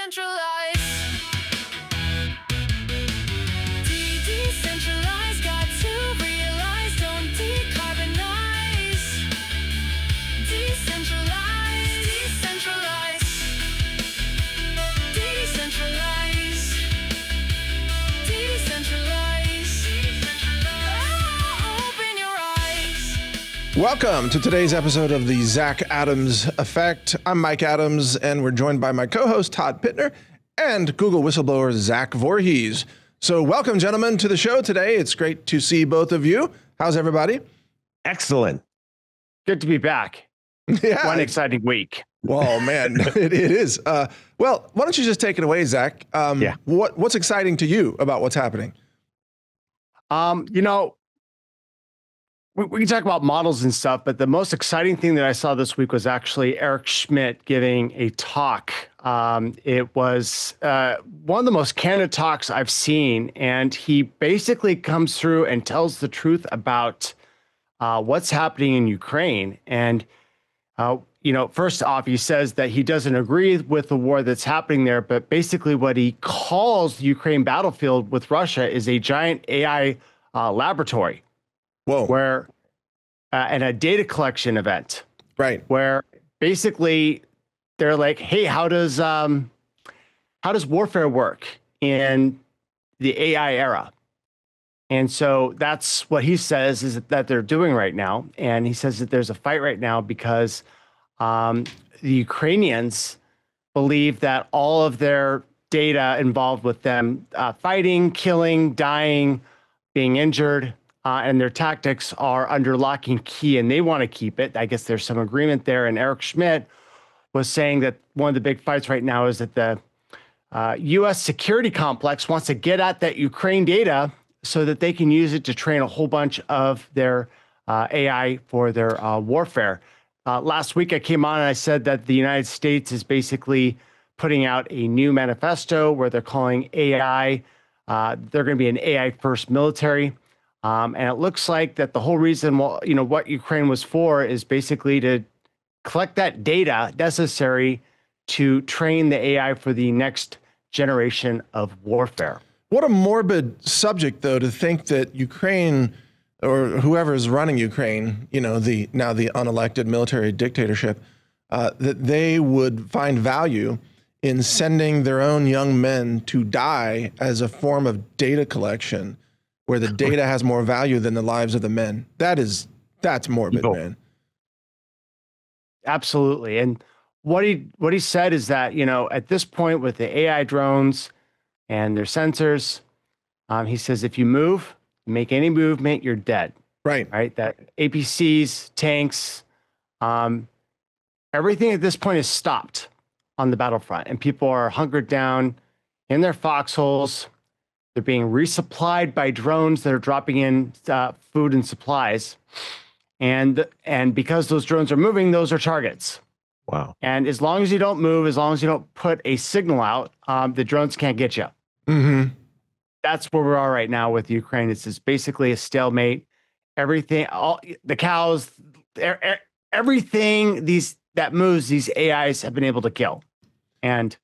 Decentralize. Decentralize. Got to realize. Don't decarbonize. Decentralize. Decentralize. Decentralize. Decentralize. Open your eyes. Welcome to today's episode of the Zach Adams Effect. I'm Mike Adams, and we're joined by my co-host Todd Pittner and Google whistleblower Zach Voorhees. So welcome, gentlemen, to the show today. It's great to see both of you. How's everybody? Excellent. Good to be back. Yeah. One exciting week. Well, man, it is. Well, why don't you just take it away, Zach? Yeah. What's exciting to you about what's happening? We can talk about models and stuff, but the most exciting thing that I saw this week was actually Eric Schmidt giving a talk. It was one of the most candid talks I've seen, and he basically comes through and tells the truth about what's happening in Ukraine. And first off, he says that he doesn't agree with the war that's happening there, but basically what he calls the Ukraine battlefield with Russia is a giant AI laboratory. Whoa. Where and a data collection event, Right. where basically they're like, hey, how does warfare work in the AI era? And so that's what he says is that they're doing right now. And he says that there's a fight right now because the Ukrainians believe that all of their data involved with them fighting, killing, dying, being injured, and their tactics are under lock and key, and they want to keep it. I guess there's some agreement there. And Eric Schmidt was saying that one of the big fights right now is that the U.S. security complex wants to get at that Ukraine data so that they can use it to train a whole bunch of their AI for their warfare. Last week, I came on and I said that the United States is basically putting out a new manifesto where they're calling AI, they're going to be an AI-first military. And it looks like that the whole reason, what Ukraine was for is basically to collect that data necessary to train the AI for the next generation of warfare. What a morbid subject, though, to think that Ukraine or whoever is running Ukraine, the unelected military dictatorship, that they would find value in sending their own young men to die as a form of data collection, where the data has more value than the lives of the men. That's morbid, man. Absolutely. And what he said is that, at this point with the AI drones and their sensors, he says, if you make any movement, you're dead. Right. Right. That APCs, tanks, everything at this point is stopped on the battlefront, and people are hunkered down in their foxholes. They're being resupplied by drones that are dropping in food and supplies. And because those drones are moving, those are targets. Wow. And as long as you don't move, as long as you don't put a signal out, the drones can't get you. Mm-hmm. That's where we are right now with Ukraine. It's just basically a stalemate. Everything, all the cows, everything that moves, these AIs have been able to kill. And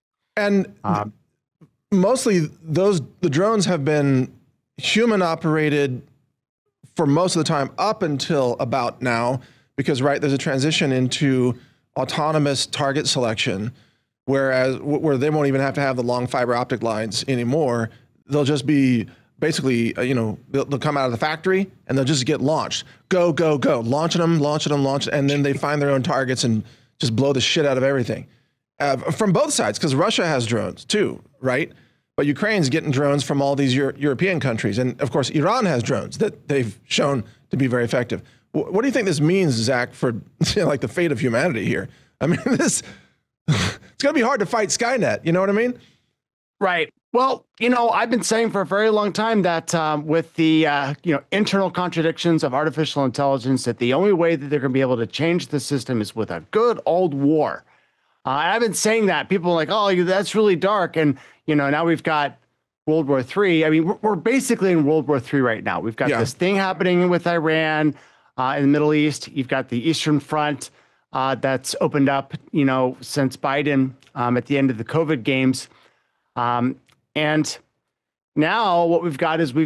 mostly the drones have been human operated for most of the time up until about now, because there's a transition into autonomous target selection, where they won't even have to have the long fiber optic lines anymore. They'll just be basically, they'll come out of the factory and they'll just get launched. Go, launching them, and then they find their own targets and just blow the shit out of everything. From both sides, because Russia has drones too, right? But Ukraine's getting drones from all these European countries. And of course, Iran has drones that they've shown to be very effective. What do you think this means, Zach, for the fate of humanity here? I mean, it's going to be hard to fight Skynet. You know what I mean? Right. Well, I've been saying for a very long time that with the, internal contradictions of artificial intelligence, that the only way that they're going to be able to change the system is with a good old war. I've been saying that. People are like, oh, that's really dark. And, now we've got World War III. I mean, we're basically in World War III right now. We've got this thing happening with Iran in the Middle East. You've got the Eastern Front that's opened up, since Biden at the end of the COVID games. And now what we've got is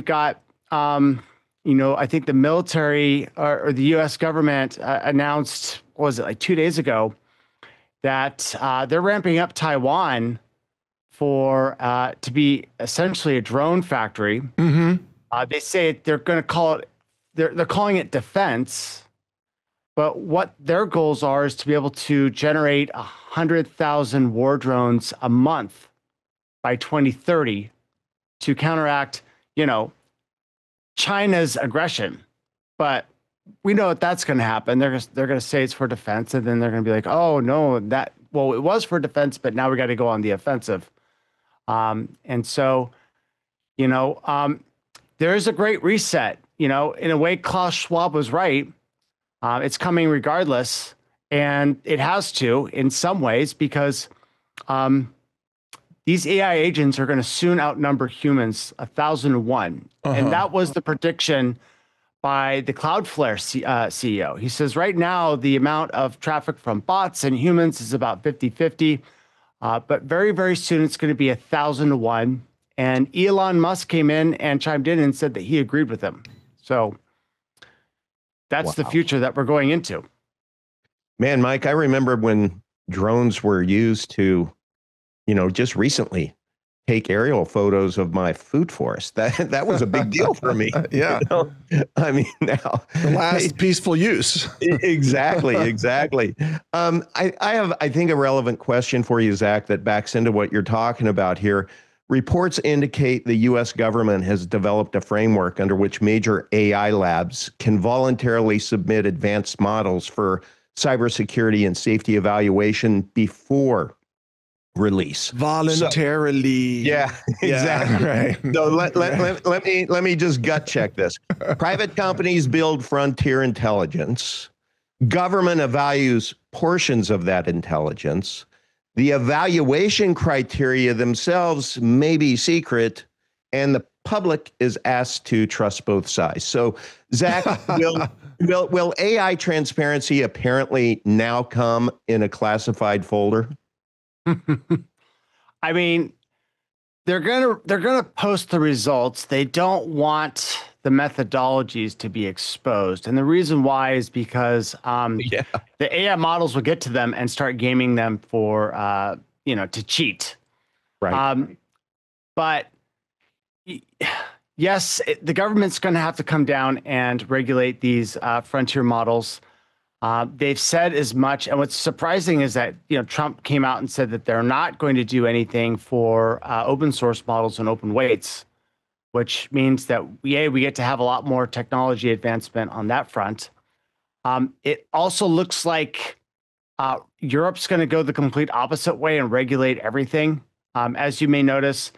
I think the military or the U.S. government announced, what was it, like 2 days ago, that they're ramping up Taiwan to be essentially a drone factory. They say they're going to call it, they're calling it defense, but what their goals are is to be able to generate 100,000 war drones a month by 2030 to counteract, China's aggression. But we know that that's going to happen. They're going to say it's for defense, and then they're going to be like, oh no, it was for defense, but now we got to go on the offensive. And so, there's a great reset. In a way, Klaus Schwab was right. It's coming regardless, and it has to in some ways because these AI agents are going to soon outnumber humans 1,000-to-1. And that was the prediction by the Cloudflare CEO. He says right now the amount of traffic from bots and humans is about 50-50, but very, very soon it's going to be 1,000-to-1. And Elon Musk came in and chimed in and said that he agreed with him. So that's the future that we're going into. Man, Mike, I remember when drones were used to, just recently take aerial photos of my food forest. That was a big deal for me. Yeah. I mean, now the last peaceful use. Exactly. I have, I think, a relevant question for you, Zach, that backs into what you're talking about here. Reports indicate the U.S. government has developed a framework under which major AI labs can voluntarily submit advanced models for cybersecurity and safety evaluation before release. Voluntarily. Exactly. Right. So let me just gut check this. Private companies build frontier intelligence. Government evaluates portions of that intelligence. The evaluation criteria themselves may be secret, and the public is asked to trust both sides. So, Zach, will AI transparency apparently now come in a classified folder? I mean, they're gonna post the results. They don't want the methodologies to be exposed, and the reason why is because the AI models will get to them and start gaming them for to cheat. Right. But yes, the government's going to have to come down and regulate these frontier models. They've said as much, and what's surprising is that Trump came out and said that they're not going to do anything for open source models and open weights, which means that we get to have a lot more technology advancement on that front. It also looks like Europe's going to go the complete opposite way and regulate everything. As you may notice,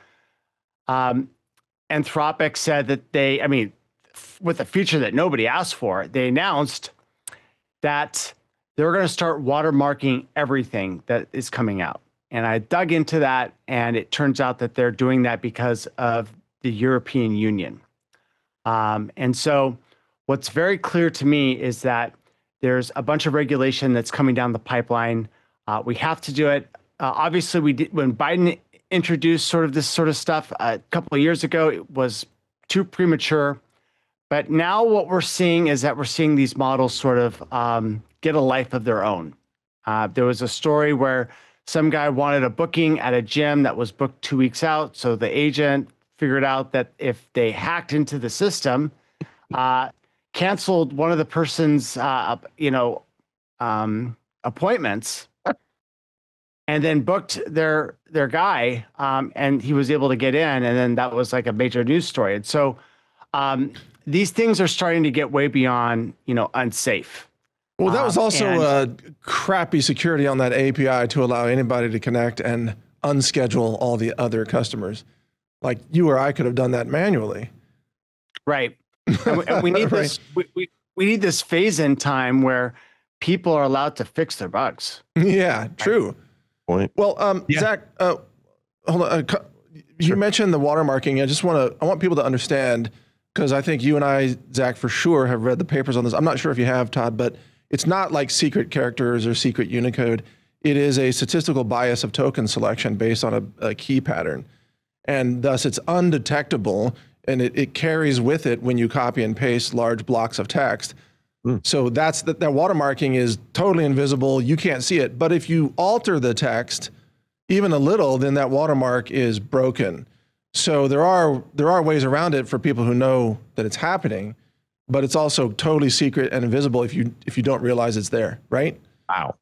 Anthropic said that with a feature that nobody asked for, they announced that they're going to start watermarking everything that is coming out. And I dug into that, and it turns out that they're doing that because of the European Union. And so what's very clear to me is that there's a bunch of regulation that's coming down the pipeline. We have to do it. Obviously, we did when Biden introduced this sort of stuff a couple of years ago. It was too premature. But now what we're seeing is that we're seeing these models sort of get a life of their own. There was a story where some guy wanted a booking at a gym that was booked 2 weeks out. So the agent figured out that if they hacked into the system, canceled one of the person's, appointments, and then booked their guy, and he was able to get in, and then that was like a major news story. And so these things are starting to get way beyond, unsafe. Well, that was also crappy security on that API to allow anybody to connect and unschedule all the other customers. Like you or I could have done that manually. Right. And we need this. We need this phase-in time where people are allowed to fix their bugs. Yeah, true. Point. Well, Zach, hold on. You mentioned the watermarking. I want people to understand, because I think you and I, Zach, for sure have read the papers on this. I'm not sure if you have, Todd, but it's not like secret characters or secret Unicode. It is a statistical bias of token selection based on a key pattern. And thus it's undetectable, and it carries with it when you copy and paste large blocks of text. So that watermarking is totally invisible. You can't see it. But if you alter the text even a little, then that watermark is broken. So there are ways around it for people who know that it's happening, but it's also totally secret and invisible if you don't realize it's there, right? Wow.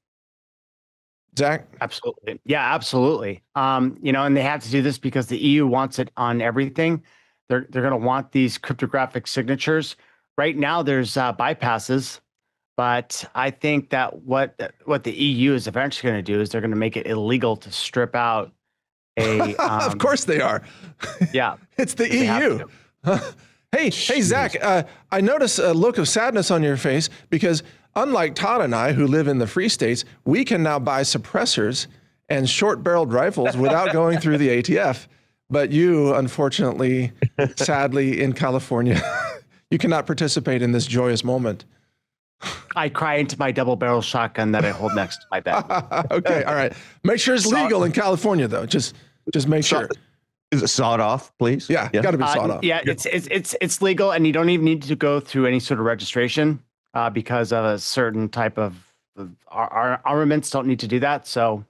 Zach? Absolutely. Yeah, absolutely. And they have to do this because the EU wants it on everything. They're going to want these cryptographic signatures. Right now, there's bypasses, but I think that what the EU is eventually going to do is they're going to make it illegal to strip out a. Of course they are. Yeah, it's the EU. Hey, Zach, I notice a look of sadness on your face because unlike Todd and I, who live in the free states, we can now buy suppressors and short-barreled rifles without going through the ATF. But you, unfortunately, sadly, in California, you cannot participate in this joyous moment. I cry into my double-barrel shotgun that I hold next to my bed. Okay, all right. Make sure it's legal in California, though. Just make sure. Is it sawed off, please? Yeah, got to be sawed off. Yeah, it's legal, and you don't even need to go through any sort of registration because of a certain type of our armaments don't need to do that. So,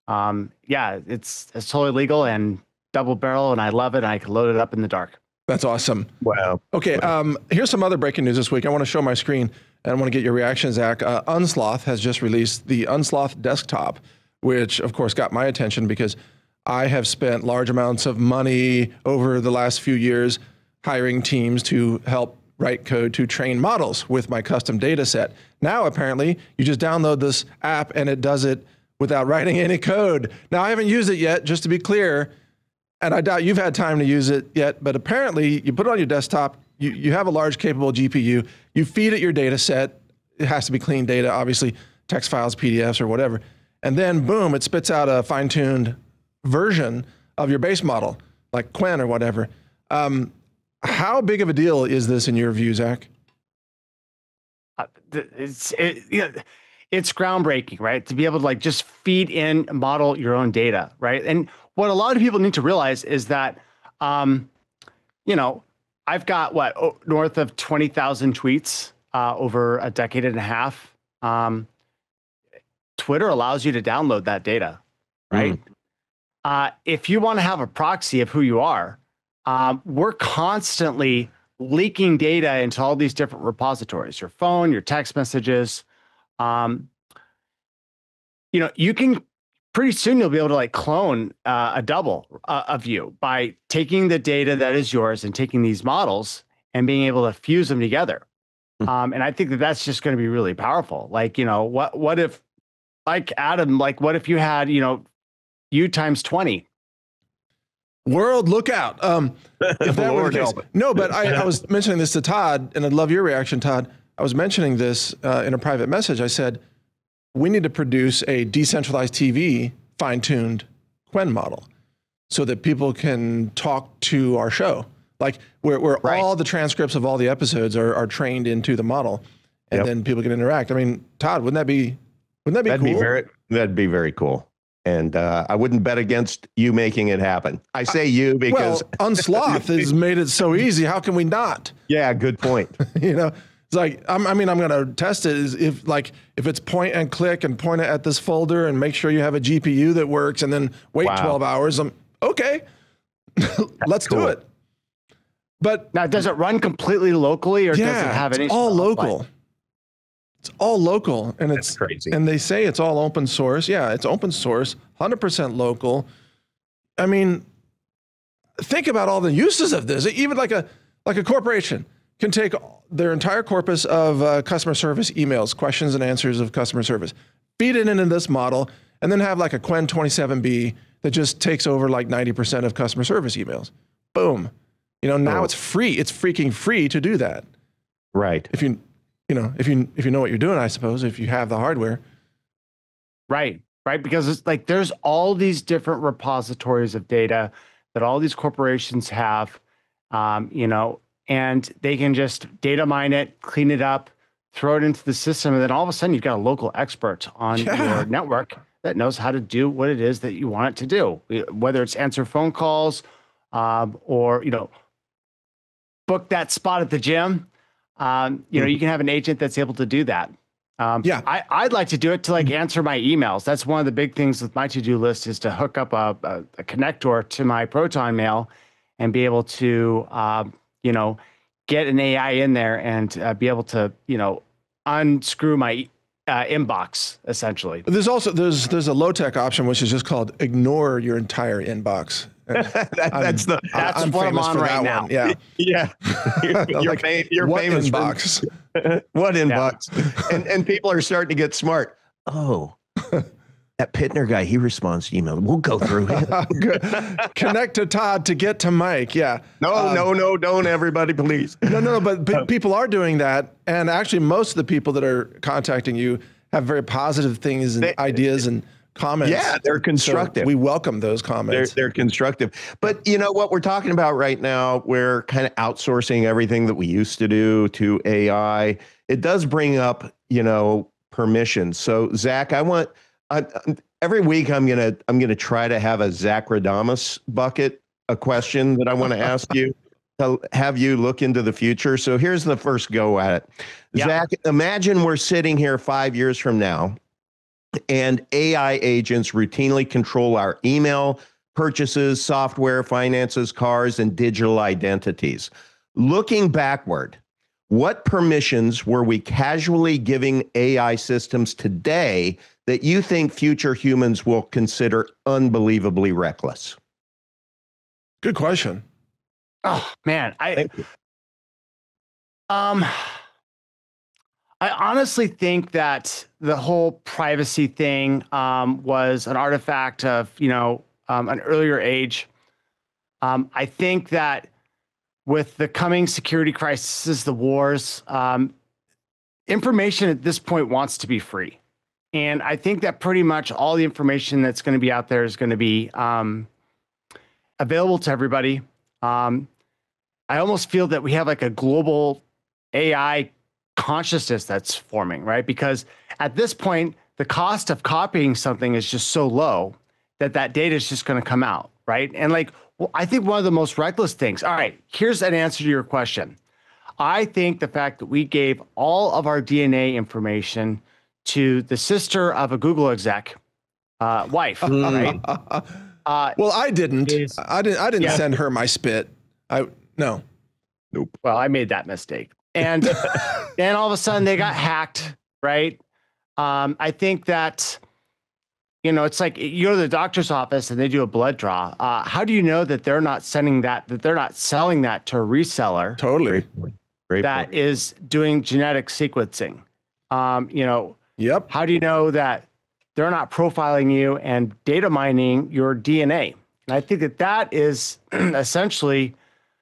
it's totally legal and double barrel, and I love it. And I can load it up in the dark. That's awesome. Wow. Okay, here's some other breaking news this week. I want to show my screen, and I want to get your reaction, Zach. Unsloth has just released the Unsloth desktop, which, of course, got my attention because I have spent large amounts of money over the last few years hiring teams to help write code to train models with my custom data set. Now, apparently, you just download this app, and it does it without writing any code. Now, I haven't used it yet, just to be clear, and I doubt you've had time to use it yet, but apparently you put it on your desktop, you have a large capable GPU, you feed it your data set, it has to be clean data, obviously text files, PDFs or whatever, and then boom, it spits out a fine-tuned version of your base model, like Qwen or whatever. How big of a deal is this in your view, Zach? It's groundbreaking, right? To be able to just feed in, model your own data, right? And what a lot of people need to realize is that, I've got north of 20,000 tweets over a decade and a half. Twitter allows you to download that data, right? If you want to have a proxy of who you are, we're constantly leaking data into all these different repositories, your phone, your text messages. You can pretty soon you'll be able to clone a double of you by taking the data that is yours and taking these models and being able to fuse them together. And I think that's just going to be really powerful. What if, Adam, what if you had, you times 20? World, look out. If that were the case. No, but I was mentioning this to Todd, and I'd love your reaction, Todd. I was mentioning this in a private message. I said, we need to produce a decentralized TV fine-tuned Qwen model so that people can talk to our show. Where right. All the transcripts of all the episodes are trained into the model, and then people can interact. I mean, Todd, wouldn't that be cool? That'd be very cool. And I wouldn't bet against you making it happen. I say you because Unsloth has made it so easy. How can we not? Yeah, good point. It's I'm going to test it. If it's point and click and point it at this folder and make sure you have a GPU that works, and then wait 12 hours. Okay, let's do it. But now, does it run completely locally, or does it have any? It's all local. It's all local, and it's crazy. And they say it's all open source. Yeah, it's open source, 100% local. I mean, think about all the uses of this. Even like a corporation can take their entire corpus of customer service emails, questions and answers of customer service, feed it into this model, and then have a Qwen 27B that just takes over 90% of customer service emails. Boom. Now it's free. It's freaking free to do that. Right. If you know what you're doing, I suppose, if you have the hardware. Right. Because it's there's all these different repositories of data that all these corporations have, and they can just data mine it, clean it up, throw it into the system, and then all of a sudden you've got a local expert on Yeah. your network that knows how to do what it is that you want it to do, whether it's answer phone calls, or book that spot at the gym. You can have an agent that's able to do that. I'd like to do it to answer my emails. That's one of the big things with my to-do list, is to hook up a connector to my Proton Mail and be able to, get an AI in there and be able to, unscrew my inbox, essentially. There's also there's a low tech option which is just called ignore your entire inbox. That's what I'm famous on for right that now. one. Yeah. yeah. You're What famous for inbox? what inbox? And people are starting to get smart. Oh, that Pittner guy, he responds to email. We'll go through him. Connect to Todd to get to Mike. Yeah. No, don't everybody, please. No, but people are doing that, and actually, most of the people that are contacting you have very positive things and ideas and comments. Yeah, they're constructive. So we welcome those comments. They're constructive. But what we're talking about right now, we're kind of outsourcing everything that we used to do to AI. It does bring up, permissions. So Zach, every week I'm gonna try to have a Zach Radamus bucket, a question that I want to ask you to have you look into the future. So here's the first go at it. Yeah. Zach, imagine we're sitting here 5 years from now, and AI agents routinely control our email, purchases, software, finances, cars, and digital identities. Looking backward, what permissions were we casually giving AI systems today that you think future humans will consider unbelievably reckless? Good question. Oh man, I honestly think that the whole privacy thing was an artifact of an earlier age. I think that with the coming security crises, the wars, information at this point wants to be free. And I think that pretty much all the information that's going to be out there is going to be available to everybody. I almost feel that we have a global AI consciousness that's forming, right? Because at this point, the cost of copying something is just so low that data is just going to come out, right? And I think one of the most reckless things, all right, here's an answer to your question. I think the fact that we gave all of our DNA information to the sister of a Google exec, wife, right? Well, I didn't. I didn't send her my spit. No. Nope. Well, I made that mistake. And then all of a sudden they got hacked, right? I think that, it's like you go to the doctor's office and they do a blood draw. How do you know that they're not sending that they're not selling that to a reseller? Totally. Great that point. is doing genetic sequencing? Yep. How do you know that they're not profiling you and data mining your DNA? And I think that is essentially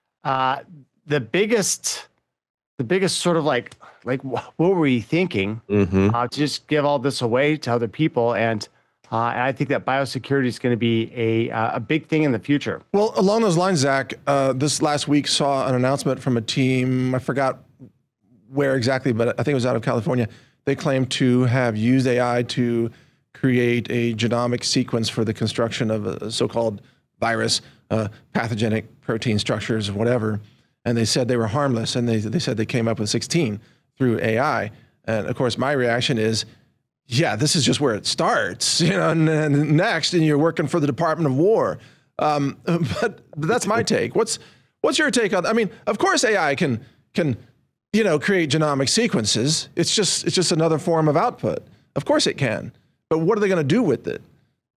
the biggest sort of like what were we thinking to just give all this away to other people? And I think that biosecurity is going to be a big thing in the future. Well, along those lines, Zach, this last week saw an announcement from a team. I forgot where exactly, but I think it was out of California. They claimed to have used AI to create a genomic sequence for the construction of a so-called virus, pathogenic protein structures, whatever. And they said they were harmless, and they said they came up with 16 through AI. And of course, my reaction is, yeah, this is just where it starts, and next, and you're working for the Department of War. But that's my take. What's your take on? I mean, of course, AI can create genomic sequences. It's just another form of output. Of course, it can. But what are they going to do with it?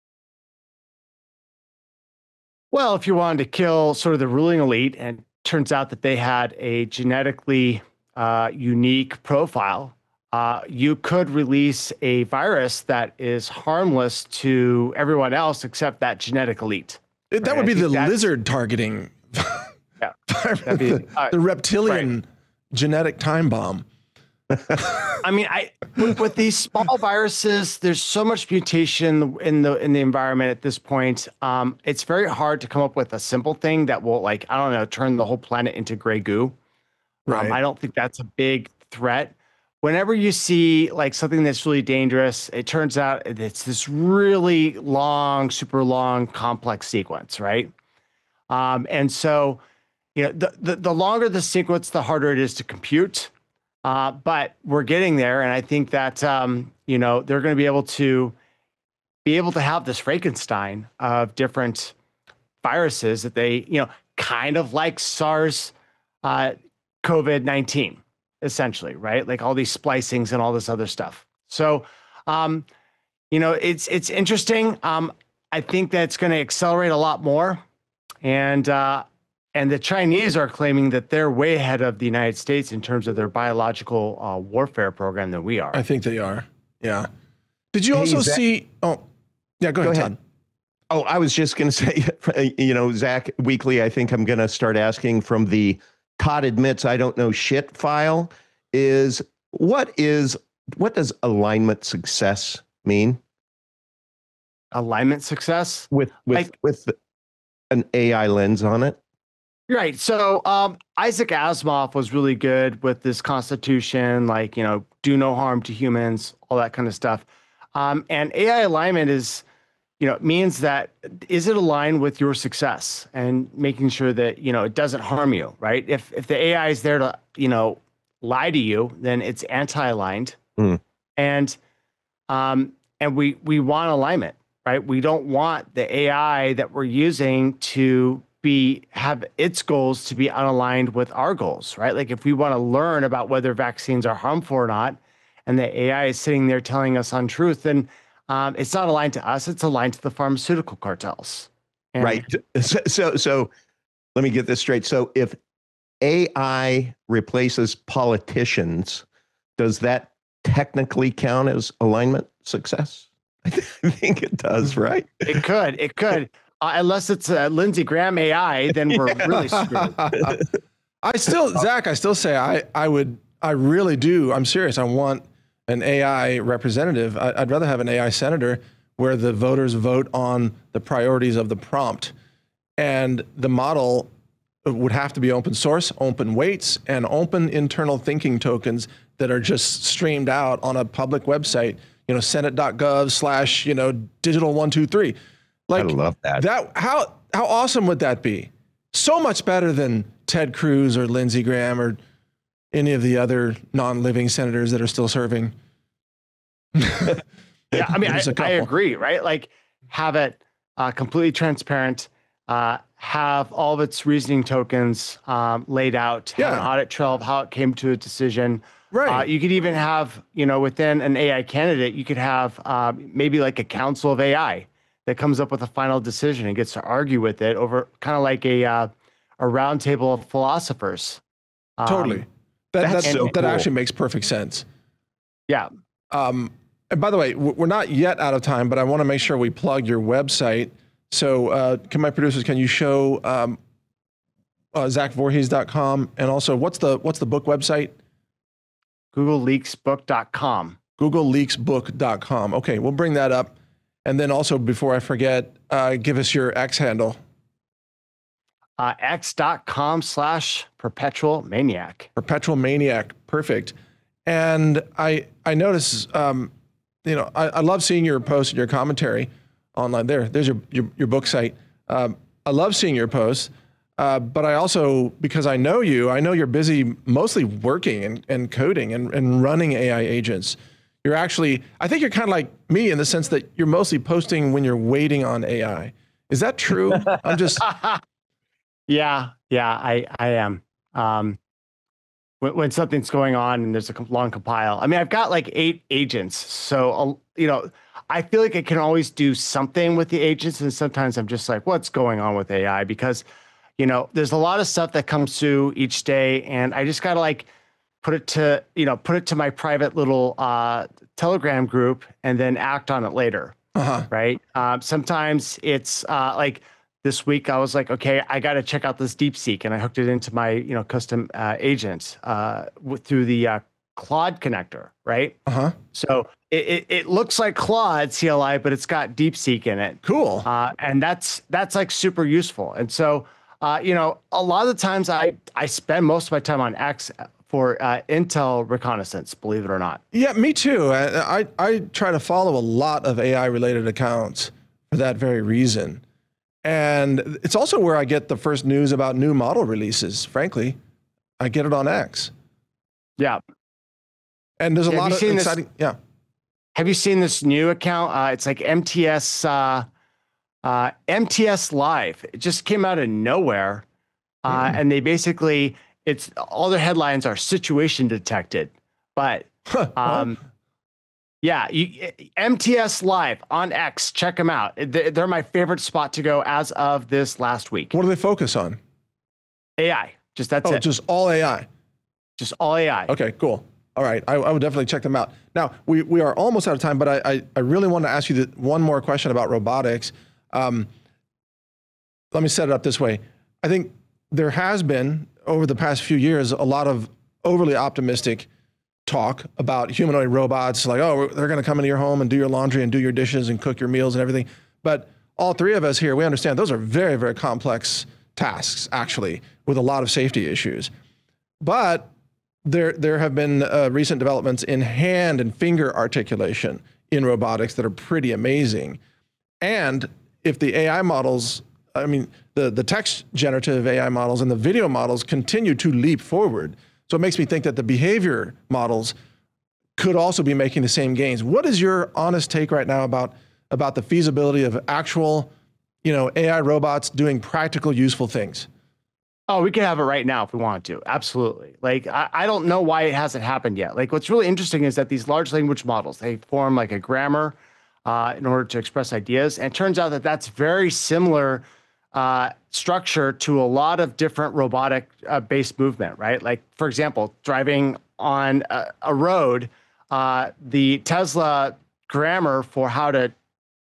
Well, if you wanted to kill sort of the ruling elite, and turns out that they had a genetically unique profile, you could release a virus that is harmless to everyone else except that genetic elite. That would be the lizard targeting. Yeah. The reptilian genetic time bomb. I mean, with these small viruses, there's so much mutation in the environment at this point. It's very hard to come up with a simple thing that will, turn the whole planet into gray goo. Right. I don't think that's a big threat. whenever you see like something that's really dangerous, it turns out it's this really long, super long, complex sequence, right? And so, the longer the sequence, the harder it is to compute. But we're getting there, and I think that they're going to be able to have this Frankenstein of different viruses that they, kind of like SARS, COVID-19, essentially, right? Like all these splicings and all this other stuff. So, it's interesting. I think that's going to accelerate a lot more, and the Chinese are claiming that they're way ahead of the United States in terms of their biological warfare program than we are. I think they are. Yeah. Did you also see? Oh, yeah. Go ahead, Todd. Oh, I was just going to say, Zach Weekly, I think I'm going to start asking from the Todd admits I don't know shit file what does alignment success mean? Alignment success? With an AI lens on it? Right. So Isaac Asimov was really good with this constitution, like, do no harm to humans, all that kind of stuff. And AI alignment means that is it aligned with your success and making sure that, it doesn't harm you, right? If the AI is there to, lie to you, then it's anti-aligned. And we want alignment, right? We don't want the AI that we're using to have its goals to be unaligned with our goals, right? Like if we want to learn about whether vaccines are harmful or not, and the AI is sitting there telling us untruth, then it's not aligned to us, it's aligned to the pharmaceutical cartels. And right. So let me get this straight. So if AI replaces politicians, does that technically count as alignment success? I think it does, right? It could. Unless it's a Lindsey Graham AI, then we're really screwed. Zach, I still say I really do. I'm serious. I want an AI representative. I'd rather have an AI senator where the voters vote on the priorities of the prompt. And the model would have to be open source, open weights, and open internal thinking tokens that are just streamed out on a public website, senate.gov/digital123. Like, I love that. How awesome would that be? So much better than Ted Cruz or Lindsey Graham or any of the other non-living senators that are still serving. Yeah, I mean, I agree, right? Like, have it completely transparent, have all of its reasoning tokens laid out, have an audit trail of how it came to a decision. Right. You could even have, within an AI candidate, you could have maybe like a council of AI that comes up with a final decision and gets to argue with it over kind of like a roundtable of philosophers. Totally. That cool. actually makes perfect sense. Yeah. And by the way, we're not yet out of time, but I want to make sure we plug your website. So can my producers, can you show ZachVorhees.com, and also what's the book website? GoogleLeaksBook.com. GoogleLeaksBook.com. Okay, we'll bring that up. And then also, before I forget, give us your X handle. X.com/Perpetual Maniac. Perpetual Maniac. Perfect. And I notice, I love seeing your posts and your commentary online. There's your book site. I love seeing your posts. But I also, because I know you're busy mostly working and coding and running AI agents. You're actually, I think you're kind of like me in the sense that you're mostly posting when you're waiting on AI. Is that true? I'm just. Yeah, I am. When something's going on and there's a long compile. I mean, I've got like 8 agents. So, I feel like I can always do something with the agents. And sometimes I'm just like, what's going on with AI? Because, there's a lot of stuff that comes through each day. And I just got to like put it to my private little Telegram group and then act on it later. Right. Sometimes it's like this week I was like, okay, I got to check out this DeepSeek, and I hooked it into my, custom agent through the Claude connector. Right. So it looks like Claude CLI, but it's got DeepSeek in it. Cool. And that's like super useful. And so, a lot of the times I spend most of my time on X for intel reconnaissance, believe it or not. Yeah, me too. I try to follow a lot of AI related accounts for that very reason. And it's also where I get the first news about new model releases, frankly. I get it on X. Yeah. And there's a lot of exciting. Yeah. Have you seen this new account? It's like MTS Live. It just came out of nowhere. And they basically, it's all their headlines are situation detected. But yeah, MTS Live on X, check them out. They're my favorite spot to go as of this last week. What do they focus on? AI. That's it. Just all AI. Just all AI. Okay, cool. All right, I would definitely check them out. Now, we are almost out of time, but I really want to ask you one more question about robotics. Let me set it up this way. I think there has been, over the past few years, a lot of overly optimistic talk about humanoid robots, like, oh, they're going to come into your home and do your laundry and do your dishes and cook your meals and everything. But all three of us here, we understand those are very, very complex tasks, actually, with a lot of safety issues. But there have been recent developments in hand and finger articulation in robotics that are pretty amazing. And if the AI models, I mean, the text generative AI models and the video models continue to leap forward. So it makes me think that the behavior models could also be making the same gains. What is your honest take right now about the feasibility of actual, AI robots doing practical, useful things? Oh, we could have it right now if we wanted to. Absolutely. Like, I don't know why it hasn't happened yet. Like, what's really interesting is that these large language models, they form like a grammar in order to express ideas. And it turns out that that's very similar structure to a lot of different robotic based movement, right? Like, for example, driving on a road, the Tesla grammar for how to,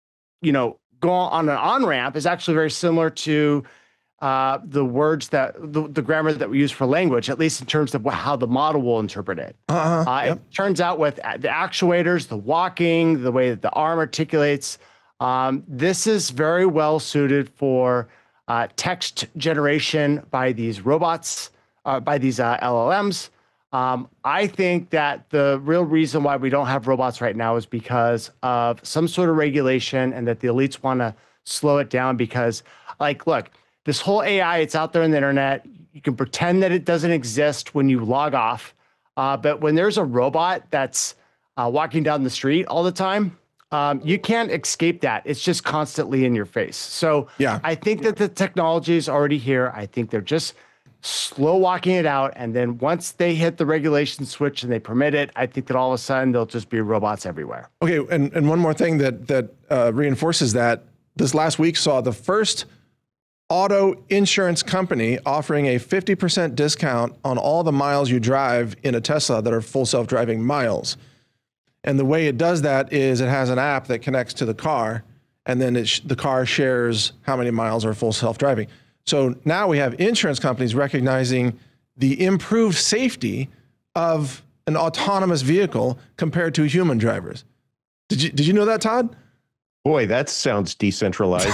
go on an on-ramp is actually very similar to the words that the grammar that we use for language, at least in terms of how the model will interpret it. Yep. It turns out with the actuators, the walking, the way that the arm articulates, this is very well suited for text generation by these robots, by these LLMs. I think that the real reason why we don't have robots right now is because of some sort of regulation and that the elites want to slow it down because, like, look, this whole AI, it's out there on the internet. You can pretend that it doesn't exist when you log off. But when there's a robot that's walking down the street all the time, you can't escape that. It's just constantly in your face. So yeah. I think that the technology is already here. I think they're just slow walking it out. And then once they hit the regulation switch and they permit it, I think that all of a sudden there'll just be robots everywhere. Okay. And one more thing that reinforces that, this last week saw the first auto insurance company offering a 50% discount on all the miles you drive in a Tesla that are full self-driving miles. And the way it does that is it has an app that connects to the car, and then the car shares how many miles are full self-driving. So now we have insurance companies recognizing the improved safety of an autonomous vehicle compared to human drivers. Did you know that, Todd? Boy, that sounds decentralized.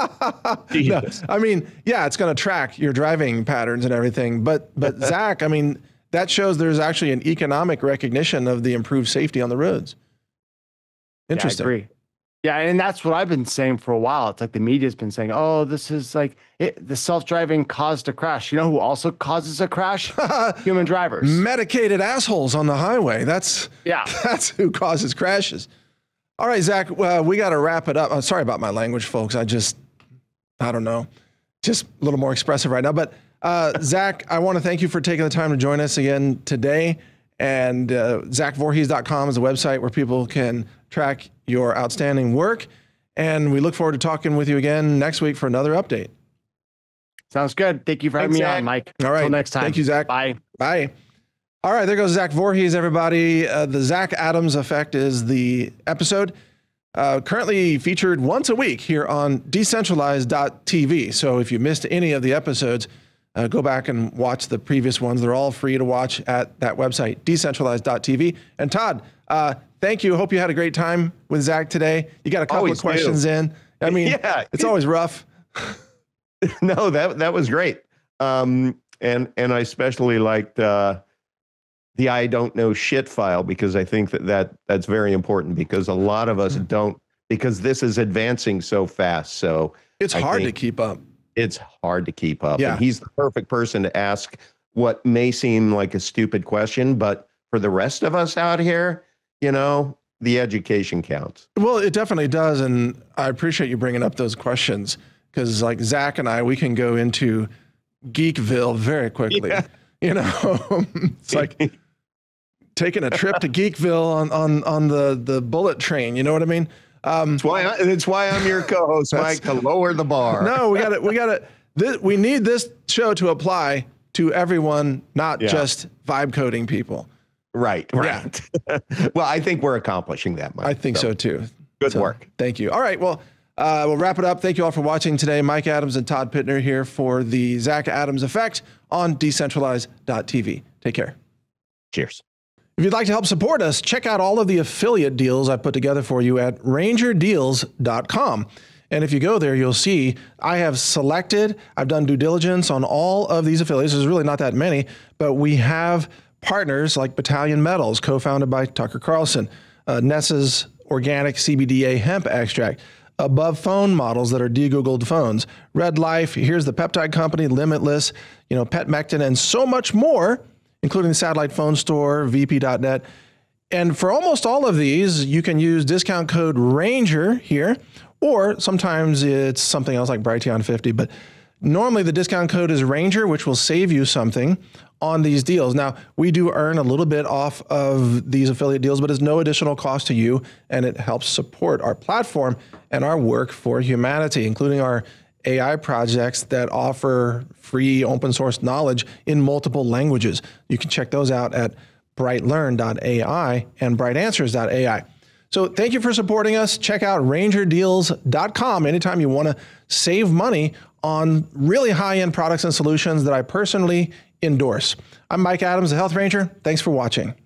No, I mean, yeah, it's going to track your driving patterns and everything. But Zach, I mean, that shows there's actually an economic recognition of the improved safety on the roads. Interesting. Yeah, I agree. Yeah, and that's what I've been saying for a while. It's like the media's been saying, oh, this is like the self-driving caused a crash. You know who also causes a crash? Human drivers. Medicated assholes on the highway. That's who causes crashes. All right, Zach, we got to wrap it up. I'm sorry about my language, folks. I don't know, just a little more expressive right now. But Zach, I want to thank you for taking the time to join us again today. And ZachVorhees.com is a website where people can track your outstanding work. And we look forward to talking with you again next week for another update. Sounds good. Thank you for having me on, Mike. All right. Until next time. Thank you, Zach. Bye. Bye. All right, there goes Zach Vorhees, everybody. The Zach Adams Effect is the episode. Currently featured once a week here on decentralized.tv. So if you missed any of the episodes, go back and watch the previous ones. They're all free to watch at that website, decentralized.tv. And Todd, thank you. Hope you had a great time with Zach today. You got a couple of questions in. I mean, yeah, it's always rough. No, that was great. And I especially liked the I don't know shit file, because I think that's very important, because a lot of us don't, because this is advancing so fast. So It's I hard to think keep up. it's hard to keep up. Yeah. And he's the perfect person to ask what may seem like a stupid question, but for the rest of us out here, the education counts. Well, it definitely does. And I appreciate you bringing up those questions, because like Zach and I, we can go into Geekville very quickly. Yeah. It's like taking a trip to Geekville on the bullet train. You know what I mean? That's why I'm your co-host, Mike, to lower the bar. No, we need this show to apply to everyone, not just vibe coding people. Right. Well, I think we're accomplishing that, Mike. I think so too. Good work. Thank you. All right. Well, we'll wrap it up. Thank you all for watching today. Mike Adams and Todd Pittner here for the Zach Adams Effect on Decentralize.tv. Take care. Cheers. If you'd like to help support us, check out all of the affiliate deals I put together for you at rangerdeals.com. And if you go there, you'll see I've done due diligence on all of these affiliates. There's really not that many, but we have partners like Battalion Metals, co-founded by Tucker Carlson, Nessa's Organic CBDA Hemp Extract, Above Phone models that are de-Googled phones, Red Life, here's the peptide company, Limitless, Petmectin, and so much more, including the Satellite Phone Store, VP.net. And for almost all of these, you can use discount code RANGER here, or sometimes it's something else like Brighteon50, but normally the discount code is RANGER, which will save you something on these deals. Now, we do earn a little bit off of these affiliate deals, but it's no additional cost to you, and it helps support our platform and our work for humanity, including our AI projects that offer free open source knowledge in multiple languages. You can check those out at brightlearn.ai and brightanswers.ai. So thank you for supporting us. Check out rangerdeals.com anytime you want to save money on really high-end products and solutions that I personally endorse. I'm Mike Adams, the Health Ranger. Thanks for watching.